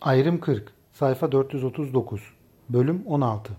Ayrım 40, sayfa 439, bölüm 16.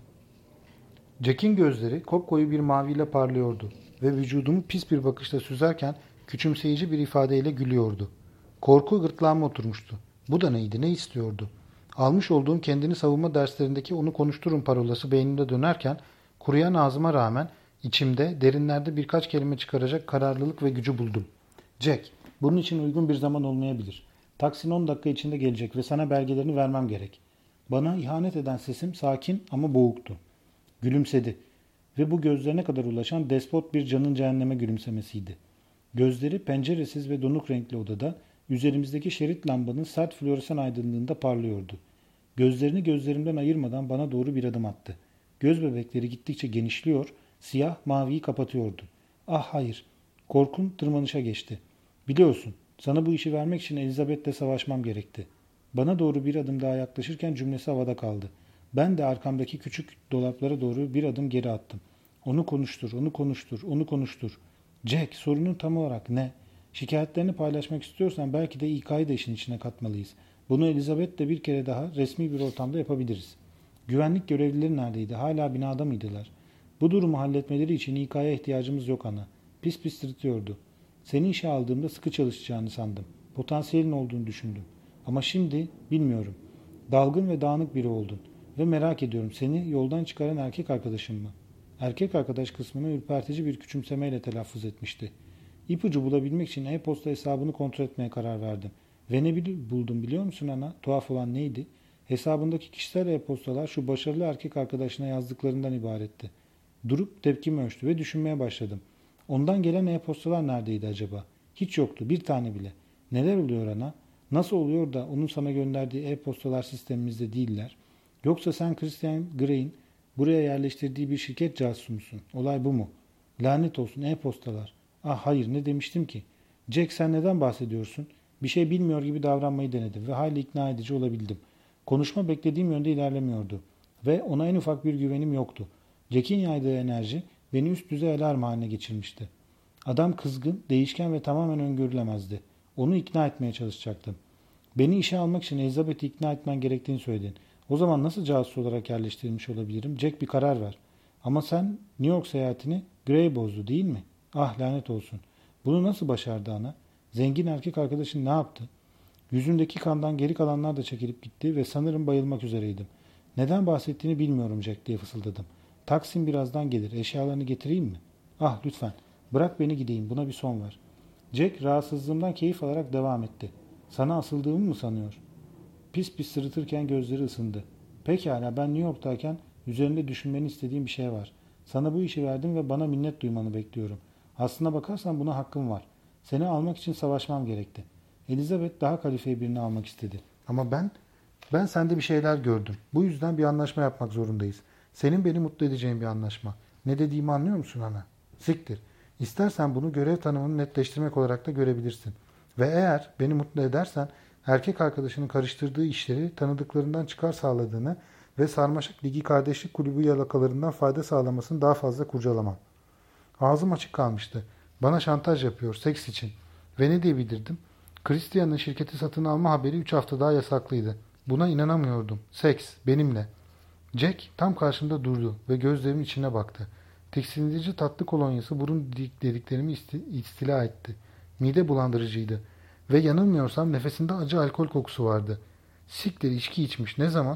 Jack'in gözleri kopkoyu bir maviyle parlıyordu ve vücudumu pis bir bakışla süzerken küçümseyici bir ifadeyle gülüyordu. Korku gırtlağıma oturmuştu. Bu da neydi, ne istiyordu? Almış olduğum kendini savunma derslerindeki onu konuşturun parolası beynimde dönerken kuruyan ağzıma rağmen içimde derinlerde birkaç kelime çıkaracak kararlılık ve gücü buldum. Jack, bunun için uygun bir zaman olmayabilir. Taksin 10 dakika içinde gelecek ve sana belgelerini vermem gerek. Bana ihanet eden sesim sakin ama boğuktu. Gülümsedi ve bu gözlerine kadar ulaşan despot bir canın cehenneme gülümsemesiydi. Gözleri penceresiz ve donuk renkli odada üzerimizdeki şerit lambanın sert floresan aydınlığında parlıyordu. Gözlerini gözlerimden ayırmadan bana doğru bir adım attı. Göz bebekleri gittikçe genişliyor, siyah maviyi kapatıyordu. Ah hayır, korkum tırmanışa geçti. Biliyorsun, sana bu işi vermek için Elizabeth'le savaşmam gerekti. Bana doğru bir adım daha yaklaşırken cümlesi havada kaldı. Ben de arkamdaki küçük dolaplara doğru bir adım geri attım. Onu konuştur, onu konuştur, onu konuştur. Jack, sorunun tam olarak ne? Şikayetlerini paylaşmak istiyorsan belki de İK'yı da işin içine katmalıyız. Bunu Elizabeth'le bir kere daha resmi bir ortamda yapabiliriz. Güvenlik görevlileri neredeydi? Hala binada mıydılar? Bu durumu halletmeleri için İK'ya ihtiyacımız yok ana. Pis pis sırıtıyordu. Seni işe aldığımda sıkı çalışacağını sandım. Potansiyelin olduğunu düşündüm. Ama şimdi bilmiyorum. Dalgın ve dağınık biri oldun. Ve merak ediyorum, seni yoldan çıkaran erkek arkadaşın mı? Erkek arkadaş kısmını ürpertici bir küçümsemeyle telaffuz etmişti. İpucu bulabilmek için e-posta hesabını kontrol etmeye karar verdim. Ve ne buldum biliyor musun ana? Tuhaf olan neydi? Hesabındaki kişisel e-postalar şu başarılı erkek arkadaşına yazdıklarından ibaretti. Durup tepkimi ölçtü ve düşünmeye başladım. Ondan gelen e-postalar neredeydi acaba? Hiç yoktu, bir tane bile. Neler oluyor ana? Nasıl oluyor da onun sana gönderdiği e-postalar sistemimizde değiller? Yoksa sen Christian Grey'in buraya yerleştirdiği bir şirket casusu musun? Olay bu mu? Lanet olsun e-postalar. Ah hayır, ne demiştim ki? Jack, sen neden bahsediyorsun? Bir şey bilmiyor gibi davranmayı denedim ve hayli ikna edici olabildim. Konuşma beklediğim yönde ilerlemiyordu ve ona en ufak bir güvenim yoktu. Jack'in yaydığı enerji beni üst düzey alarm haline geçirmişti. Adam kızgın, değişken ve tamamen öngörülemezdi. Onu ikna etmeye çalışacaktım. Beni işe almak için Elizabeth'i ikna etmen gerektiğini söyledin. O zaman nasıl casus olarak yerleştirilmiş olabilirim? Jack, bir karar ver. Ama sen New York seyahatini Gray bozdu değil mi? Ah lanet olsun. Bunu nasıl başardı ana? Zengin erkek arkadaşın ne yaptı? Yüzündeki kandan geri kalanlar da çekilip gitti ve sanırım bayılmak üzereydim. Neden bahsettiğini bilmiyorum Jack diye fısıldadım. Taksim birazdan gelir. Eşyalarını getireyim mi? Ah lütfen. Bırak beni gideyim. Buna bir son ver. Jack rahatsızlığımdan keyif alarak devam etti. Sana asıldığımı mı sanıyor? Pis pis sırıtırken gözleri ısındı. Pekala, ben New York'tayken üzerinde düşünmeni istediğim bir şey var. Sana bu işi verdim ve bana minnet duymanı bekliyorum. Aslına bakarsan buna hakkım var. Seni almak için savaşmam gerekti. Elizabeth daha kalifiye birini almak istedi. Ama ben sende bir şeyler gördüm. Bu yüzden bir anlaşma yapmak zorundayız. Senin beni mutlu edeceğin bir anlaşma. Ne dediğimi anlıyor musun ana? Siktir. İstersen bunu görev tanımını netleştirmek olarak da görebilirsin. Ve eğer beni mutlu edersen erkek arkadaşının karıştırdığı işleri tanıdıklarından çıkar sağladığını ve Sarmaşık Ligi Kardeşlik Kulübü yalakalarından fayda sağlamasını daha fazla kurcalamam. Ağzım açık kalmıştı. Bana şantaj yapıyor seks için. Ve ne diyebilirdim? Christian'ın şirketi satın alma haberi 3 hafta daha yasaklıydı. Buna inanamıyordum. Seks, benimle. Jack tam karşımda durdu ve gözlerimin içine baktı. Tiksindirici tatlı kolonyası burun deliklerimi istila etti. Mide bulandırıcıydı. Ve yanılmıyorsam nefesinde acı alkol kokusu vardı. Siktir, içki içmiş. Ne zaman?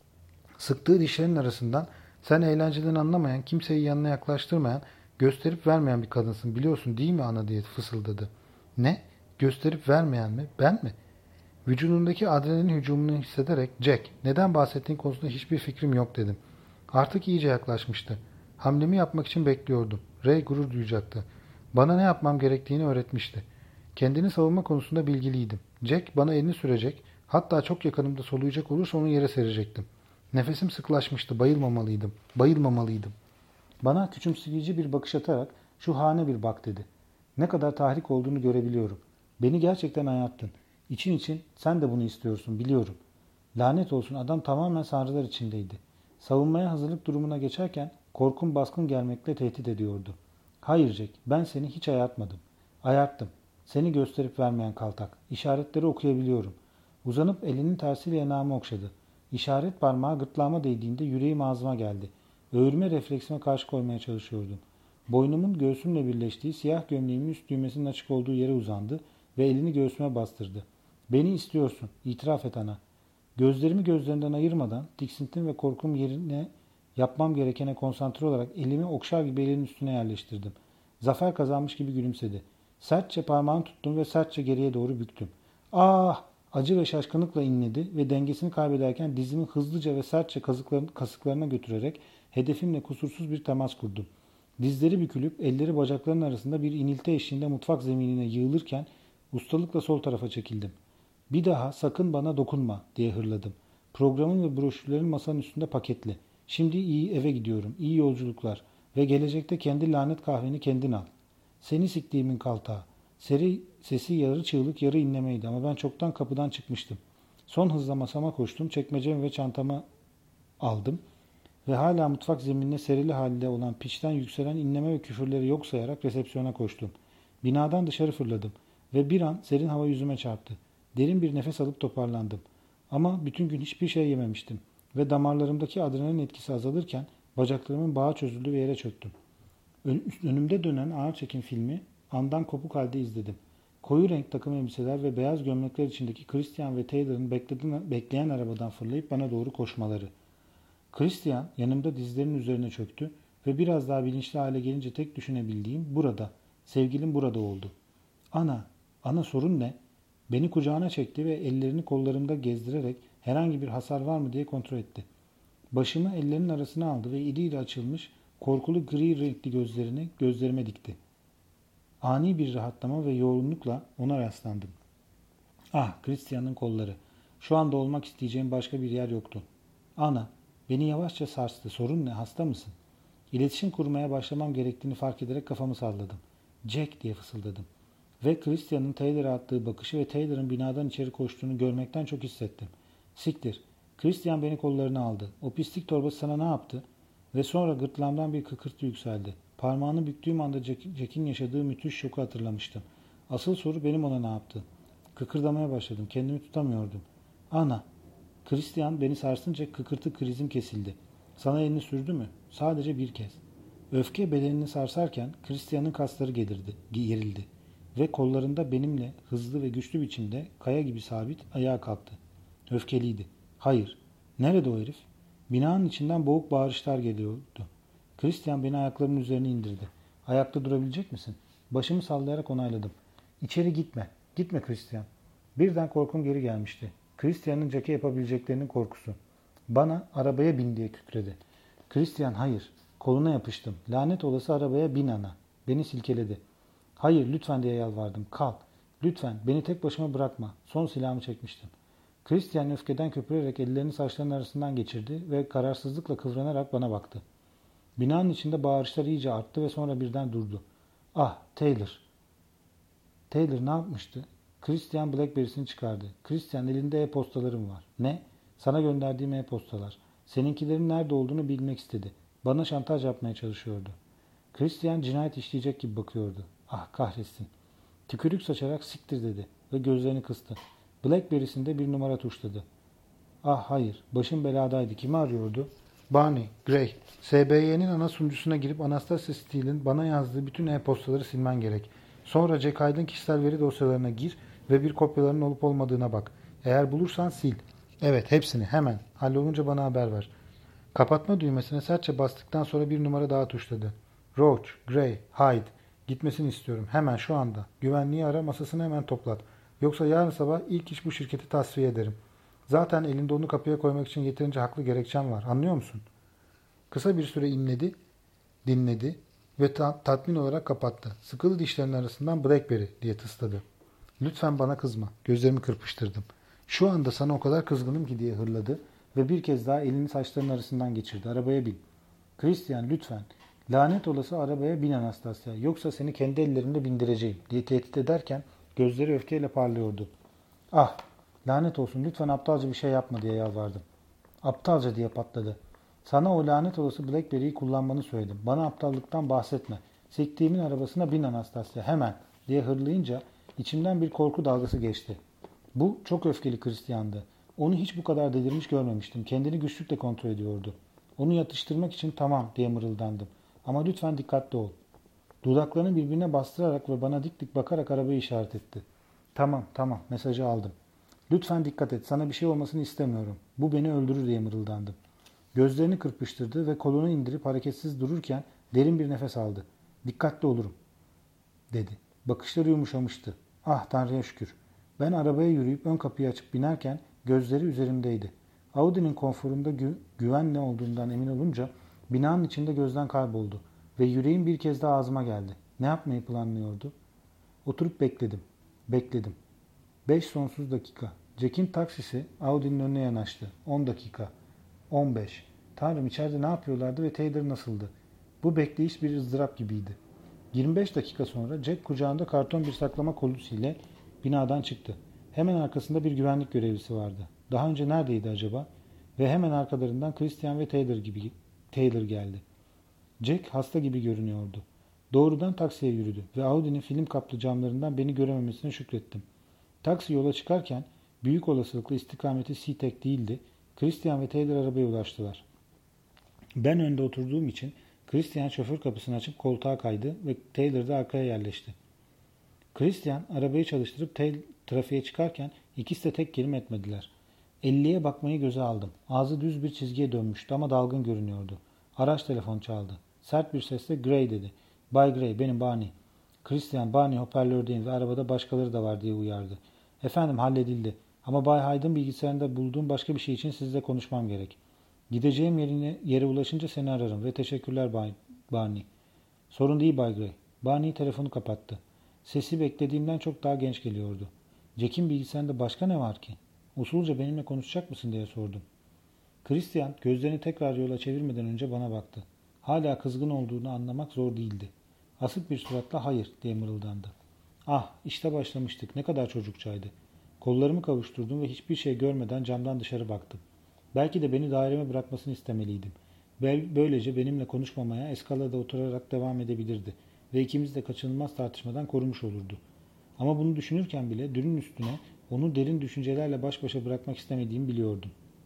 Sıktığı dişlerin arasından sen eğlenceden anlamayan, kimseyi yanına yaklaştırmayan, gösterip vermeyen bir kadınsın biliyorsun değil mi ana diye fısıldadı. Ne? Gösterip vermeyen mi? Ben mi? Vücudundaki adrenalin hücumunu hissederek Jack, neden bahsettiğin konusunda hiçbir fikrim yok dedim. Artık iyice yaklaşmıştı. Hamlemi yapmak için bekliyordum. Ray gurur duyacaktı. Bana ne yapmam gerektiğini öğretmişti. Kendini savunma konusunda bilgiliydim. Jack bana elini sürecek, hatta çok yakınımda soluyacak olursa onu yere serecektim. Nefesim sıklaşmıştı. Bayılmamalıydım. Bayılmamalıydım. Bana küçümseyici bir bakış atarak şu hane bir bak dedi. Ne kadar tahrik olduğunu görebiliyorum. Beni gerçekten ayarttın. İçin için sen de bunu istiyorsun biliyorum. Lanet olsun, adam tamamen sanrılar içindeydi. Savunmaya hazırlık durumuna geçerken korkum baskın gelmekle tehdit ediyordu. Hayır Jack, ben seni hiç ayartmadım. Ayarttım. Seni gösterip vermeyen kaltak. İşaretleri okuyabiliyorum. Uzanıp elinin tersiyle yanağımı okşadı. İşaret parmağı gırtlağıma değdiğinde yüreğim ağzıma geldi. Öğürme refleksime karşı koymaya çalışıyordum. Boynumun göğsümle birleştiği siyah gömleğimin üst düğmesinin açık olduğu yere uzandı ve elini göğsüme bastırdı. Beni istiyorsun, itiraf et ana. Gözlerimi gözlerinden ayırmadan tiksintim ve korkum yerine yapmam gerekene konsantre olarak elimi okşar gibi elinin üstüne yerleştirdim. Zafer kazanmış gibi gülümsedi. Sertçe parmağını tuttum ve sertçe geriye doğru büktüm. Ah! Acı ve şaşkınlıkla inledi ve dengesini kaybederken dizimi hızlıca ve sertçe kasıklarına götürerek hedefimle kusursuz bir temas kurdum. Dizleri bükülüp elleri bacaklarının arasında bir inilti eşliğinde mutfak zeminine yığılırken ustalıkla sol tarafa çekildim. Bir daha sakın bana dokunma diye hırladım. Programın ve broşürlerin masanın üstünde paketli. Şimdi iyi eve gidiyorum. İyi yolculuklar. Ve gelecekte kendi lanet kahveni kendin al. Seni siktiğimin kaltağı. Sesi yarı çığlık yarı inlemeydi ama ben çoktan kapıdan çıkmıştım. Son hızla masama koştum. Çekmecemi ve çantamı aldım. Ve hala mutfak zeminine serili halde olan piçten yükselen inleme ve küfürleri yok sayarak resepsiyona koştum. Binadan dışarı fırladım. Ve bir an serin hava yüzüme çarptı. Derin bir nefes alıp toparlandım. Ama bütün gün hiçbir şey yememiştim. Ve damarlarımdaki adrenalin etkisi azalırken bacaklarımın bağı çözüldü ve yere çöktüm. Önümde dönen ağır çekim filmi andan kopuk halde izledim. Koyu renk takım elbiseler ve beyaz gömlekler içindeki Christian ve Taylor'ın bekleyen arabadan fırlayıp bana doğru koşmaları. Christian yanımda dizlerinin üzerine çöktü ve biraz daha bilinçli hale gelince tek düşünebildiğim burada, sevgilim burada oldu. Ana sorun ne? Beni kucağına çekti ve ellerini kollarımda gezdirerek herhangi bir hasar var mı diye kontrol etti. Başımı ellerinin arasına aldı ve iri iri açılmış, korkulu gri renkli gözlerini gözlerime dikti. Ani bir rahatlama ve yoğunlukla ona rastlandım. Ah, Christian'ın kolları. Şu anda olmak isteyeceğim başka bir yer yoktu. Ana, beni yavaşça sarstı. Sorun ne? Hasta mısın? İletişim kurmaya başlamam gerektiğini fark ederek kafamı salladım. Jack diye fısıldadım. Ve Christian'ın Taylor'a attığı bakışı ve Taylor'ın binadan içeri koştuğunu görmekten çok hissettim. Siktir. Christian beni kollarına aldı. O pislik torbası sana ne yaptı? Ve sonra gırtlağımdan bir kıkırtı yükseldi. Parmağını büktüğüm anda Jack'in yaşadığı müthiş şoku hatırlamıştım. Asıl soru benim ona ne yaptı? Kıkırdamaya başladım. Kendimi tutamıyordum. Ana. Christian beni sarsınca kıkırtı krizim kesildi. Sana elini sürdü mü? Sadece bir kez. Öfke bedenini sarsarken Christian'ın kasları gerildi. Ve kollarında benimle hızlı ve güçlü biçimde kaya gibi sabit ayağa kalktı. Öfkeliydi. Hayır. Nerede o herif? Binanın içinden boğuk bağırışlar geliyordu. Christian beni ayaklarının üzerine indirdi. Ayakta durabilecek misin? Başımı sallayarak onayladım. İçeri gitme. Gitme Christian. Birden korkum geri gelmişti. Christian'ın Jack'e yapabileceklerinin korkusu. Bana arabaya bin diye kükredi. Christian hayır. Koluna yapıştım. Lanet olası arabaya bin ana. Beni silkeledi. Hayır lütfen diye yalvardım. Kal. Lütfen beni tek başıma bırakma. Son silahımı çekmiştim. Christian öfkeden köpürerek ellerini saçlarının arasından geçirdi ve kararsızlıkla kıvranarak bana baktı. Binanın içinde bağırışlar iyice arttı ve sonra birden durdu. Ah Taylor. Taylor ne yapmıştı? Christian Blackberry'sini çıkardı. Christian elinde e-postalarım var. Ne? Sana gönderdiğim e-postalar. Seninkilerin nerede olduğunu bilmek istedi. Bana şantaj yapmaya çalışıyordu. Christian cinayet işleyecek gibi bakıyordu. Ah kahretsin. Tükürük saçarak siktir dedi ve gözlerini kıstı. Blackberry'sinde bir numara tuşladı. Ah hayır, başım beladaydı. Kimi arıyordu? Barney, Gray. SBY'nin ana sunucusuna girip Anastasia Steele'in bana yazdığı bütün e-postaları silmen gerek. Sonra Jack Hyde'ın kişisel veri dosyalarına gir ve bir kopyalarının olup olmadığına bak. Eğer bulursan sil. Evet, hepsini hemen. Hallolunca bana haber ver. Kapatma düğmesine sertçe bastıktan sonra bir numara daha tuşladı. Roach, Gray, Hyde. Gitmesini istiyorum. Hemen şu anda. Güvenliği ara, masasını hemen toplat. Yoksa yarın sabah ilk iş bu şirketi tasfiye ederim. Zaten elinde onu kapıya koymak için yeterince haklı gerekçem var. Anlıyor musun? Kısa bir süre inledi, dinledi ve tatmin olarak kapattı. Sıkılı dişlerinin arasından Blackberry diye tısladı. Lütfen bana kızma. Gözlerimi kırpıştırdım. Şu anda sana o kadar kızgınım ki diye hırladı ve bir kez daha elini saçlarının arasından geçirdi. Arabaya bin. Christian lütfen. Lanet olası arabaya bin Anastasia. Yoksa seni kendi ellerimle bindireceğim diye tehdit ederken gözleri öfkeyle parlıyordu. Ah lanet olsun lütfen aptalca bir şey yapma diye yalvardım. Aptalca diye patladı. Sana o lanet olası Blackberry'yi kullanmanı söyledim. Bana aptallıktan bahsetme. Siktiğimin arabasına bin Anastasia hemen diye hırlayınca içimden bir korku dalgası geçti. Bu çok öfkeli Christian'dı. Onu hiç bu kadar delirmiş görmemiştim. Kendini güçlükle kontrol ediyordu. Onu yatıştırmak için tamam diye mırıldandım. Ama lütfen dikkatli ol. Dudaklarını birbirine bastırarak ve bana dik dik bakarak arabayı işaret etti. Tamam, tamam, mesajı aldım. Lütfen dikkat et, sana bir şey olmasını istemiyorum. Bu beni öldürür diye mırıldandım. Gözlerini kırpıştırdı ve kolunu indirip hareketsiz dururken derin bir nefes aldı. Dikkatli olurum, dedi. Bakışları yumuşamıştı. Ah Tanrı'ya şükür. Ben arabaya yürüyüp ön kapıyı açıp binerken gözleri üzerimdeydi. Audi'nin konforunda güvenli olduğundan emin olunca binanın içinde gözden kayboldu ve yüreğim bir kez daha ağzıma geldi. Ne yapmayı planlıyordu? Oturup bekledim. Bekledim. 5 sonsuz dakika. Jack'in taksisi Audi'nin önüne yanaştı. 10 dakika. 15. Tanrım içeride ne yapıyorlardı ve Taylor nasıldı? Bu bekleyiş bir ızdırap gibiydi. 25 dakika sonra Jack kucağında karton bir saklama kolusuyla binadan çıktı. Hemen arkasında bir güvenlik görevlisi vardı. Daha önce neredeydi acaba? Ve hemen arkalarından Christian ve Taylor geldi. Jack hasta gibi görünüyordu. Doğrudan taksiye yürüdü ve Audi'nin film kaplı camlarından beni görememesine şükrettim. Taksi yola çıkarken büyük olasılıkla istikameti SeaTac değildi. Christian ve Taylor arabaya ulaştılar. Ben önde oturduğum için Christian şoför kapısını açıp koltuğa kaydı ve Taylor da arkaya yerleşti. Christian arabayı çalıştırıp trafiğe çıkarken ikisi de tek kelime etmediler. 50'ye bakmayı göze aldım. Ağzı düz bir çizgiye dönmüştü ama dalgın görünüyordu. Araç telefon çaldı. Sert bir sesle Gray dedi. Bay Gray, benim Barney. Christian, Barney hoparlördeyim ve arabada başkaları da var diye uyardı. Efendim halledildi. Ama Bay Hyde'ın bilgisayarında bulduğum başka bir şey için sizle konuşmam gerek. Gideceğim yere ulaşınca seni ararım ve teşekkürler Barney. Sorun değil Bay Gray. Barney telefonu kapattı. Sesi beklediğimden çok daha genç geliyordu. Jack'in bilgisayarında başka ne var ki? Usulca benimle konuşacak mısın diye sordum. Christian gözlerini tekrar yola çevirmeden önce bana baktı. Hala kızgın olduğunu anlamak zor değildi. Asık bir suratla hayır diye mırıldandı. Ah işte başlamıştık, ne kadar çocukçaydı. Kollarımı kavuşturdum ve hiçbir şey görmeden camdan dışarı baktım. Belki de beni daireme bırakmasını istemeliydim. Böylece benimle konuşmamaya eskalada oturarak devam edebilirdi ve ikimiz de kaçınılmaz tartışmadan korumuş olurdu. Ama bunu düşünürken bile dünün üstüne onu derin düşüncelerle baş başa bırakmak istemediğimi biliyordum.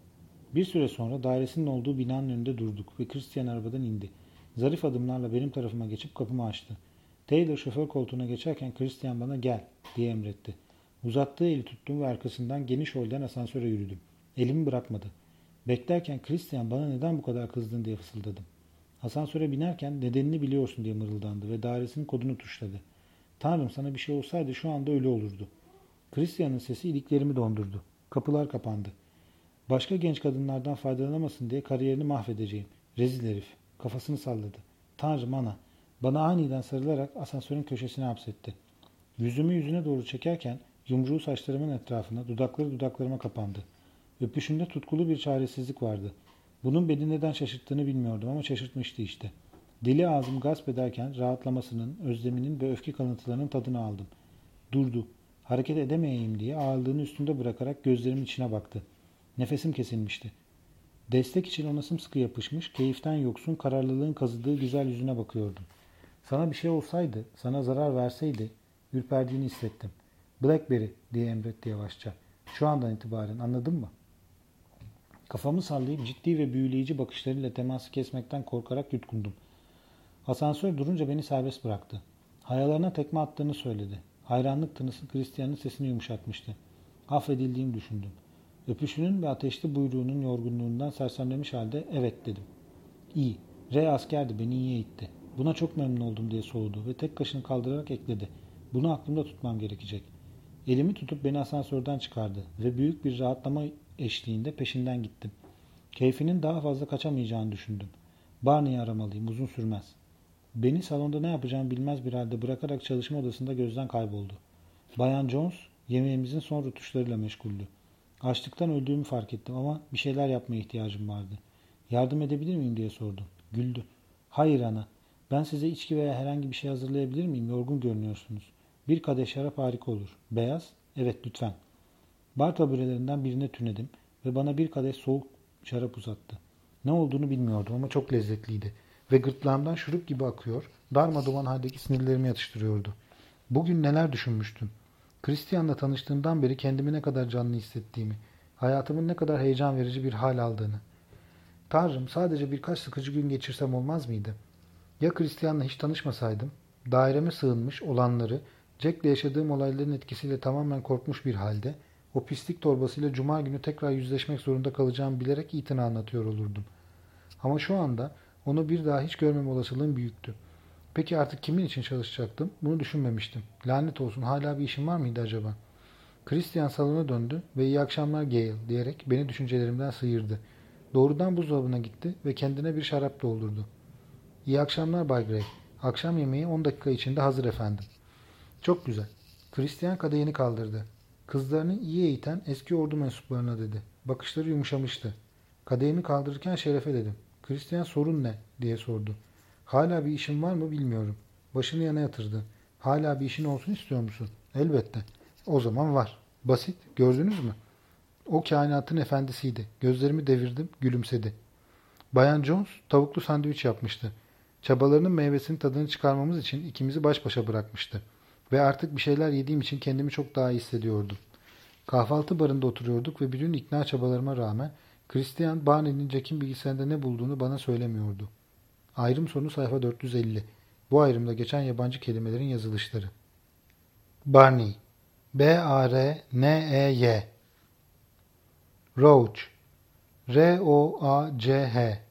Bir süre sonra dairesinin olduğu binanın önünde durduk ve Christian arabadan indi. Zarif adımlarla benim tarafıma geçip kapımı açtı. Taylor şoför koltuğuna geçerken Christian bana gel diye emretti. Uzattığı eli tuttum ve arkasından geniş holden asansöre yürüdüm. Elimi bırakmadı. Beklerken Christian bana neden bu kadar kızdın diye fısıldadım. Asansöre binerken nedenini biliyorsun diye mırıldandı ve dairesinin kodunu tuşladı. Tanrım sana bir şey olsaydı şu anda ölü olurdu. Christian'ın sesi iliklerimi dondurdu. Kapılar kapandı. Başka genç kadınlardan faydalanamasın diye kariyerini mahvedeceğim. Rezil herif. Kafasını salladı. Tanrım ana. Bana aniden sarılarak asansörün köşesine hapsetti. Yüzümü yüzüne doğru çekerken yumruğu saçlarımın etrafına, dudakları dudaklarıma kapandı. Öpüşünde tutkulu bir çaresizlik vardı. Bunun beni neden şaşırttığını bilmiyordum ama şaşırtmıştı işte. Deli ağzım gasp ederken rahatlamasının, özleminin ve öfke kalıntılarının tadını aldım. Durdu. Hareket edemeyeyim diye ağırlığını üstünde bırakarak gözlerimin içine baktı. Nefesim kesilmişti. Destek için ona sımsıkı yapışmış, keyiften yoksun, kararlılığın kazıdığı güzel yüzüne bakıyordum. Sana bir şey olsaydı, sana zarar verseydi, ürperdiğini hissettim. Blackberry diye emretti yavaşça. Şu andan itibaren anladın mı? Kafamı sallayıp ciddi ve büyüleyici bakışlarıyla teması kesmekten korkarak yutkundum. Asansör durunca beni serbest bıraktı. Hayalarına tekme attığını söyledi. Hayranlık tınısı Christian'ın sesini yumuşatmıştı. Affedildiğimi düşündüm. Öpüşünün ve ateşli buyruğunun yorgunluğundan sersemlemiş halde evet dedim. İyi. Ray askerdi, beni iyiye itti. Buna çok memnun oldum diye soğudu ve tek kaşını kaldırarak ekledi. Bunu aklımda tutmam gerekecek. Elimi tutup beni asansörden çıkardı ve büyük bir rahatlama eşliğinde peşinden gittim. Keyfinin daha fazla kaçamayacağını düşündüm. Barney'i aramalıyım, uzun sürmez. Beni salonda ne yapacağımı bilmez bir halde bırakarak çalışma odasında gözden kayboldu. Bayan Jones yemeğimizin son rötuşlarıyla meşguldü. Açlıktan öldüğümü fark ettim ama bir şeyler yapmaya ihtiyacım vardı. Yardım edebilir miyim diye sordum. Güldü. Hayır ana. Ben size içki veya herhangi bir şey hazırlayabilir miyim? Yorgun görünüyorsunuz. Bir kadeh şarap harika olur. Beyaz? Evet lütfen. Bar taburelerinden birine tünedim ve bana bir kadeh soğuk şarap uzattı. Ne olduğunu bilmiyordum ama çok lezzetliydi. Ve gırtlağımdan şurup gibi akıyor, darmadağın haldeki sinirlerimi yatıştırıyordu. Bugün neler düşünmüştüm? Christian'la tanıştığımdan beri kendimi ne kadar canlı hissettiğimi, hayatımın ne kadar heyecan verici bir hal aldığını. Tanrım, sadece birkaç sıkıcı gün geçirsem olmaz mıydı? Ya Christian'la hiç tanışmasaydım, daireme sığınmış olanları, Jack'le yaşadığım olayların etkisiyle tamamen korkmuş bir halde, o pislik torbasıyla cuma günü tekrar yüzleşmek zorunda kalacağımı bilerek itina anlatıyor olurdum. Ama şu anda onu bir daha hiç görmem olasılığım büyüktü. Peki artık kimin için çalışacaktım? Bunu düşünmemiştim. Lanet olsun, hala bir işim var mıydı acaba? Christian salona döndü ve iyi akşamlar Gale diyerek beni düşüncelerimden sıyırdı. Doğrudan buzdolabına gitti ve kendine bir şarap doldurdu. İyi akşamlar Bay Gray. Akşam yemeği 10 dakika içinde hazır efendim. Çok güzel. Christian kadehini kaldırdı. Kızlarını iyi eğiten eski ordu mensuplarına dedi. Bakışları yumuşamıştı. Kadehimi kaldırırken Şeref'e dedim. Christian sorun ne? Diye sordu. Hala bir işin var mı bilmiyorum. Başını yana yatırdı. Hala bir işin olsun istiyor musun? Elbette. O zaman var. Basit. Gördünüz mü? O kainatın efendisiydi. Gözlerimi devirdim, gülümsedi. Bayan Jones tavuklu sandviç yapmıştı. Çabalarının meyvesinin tadını çıkarmamız için ikimizi baş başa bırakmıştı. Ve artık bir şeyler yediğim için kendimi çok daha iyi hissediyordum. Kahvaltı barında oturuyorduk ve bütün ikna çabalarıma rağmen Christian Barney'nin Jack'in bilgisayarında ne bulduğunu bana söylemiyordu. Ayrım sonu sayfa 450. Bu ayrımda geçen yabancı kelimelerin yazılışları. Barney B-A-R-N-E-Y Roach R-O-A-C-H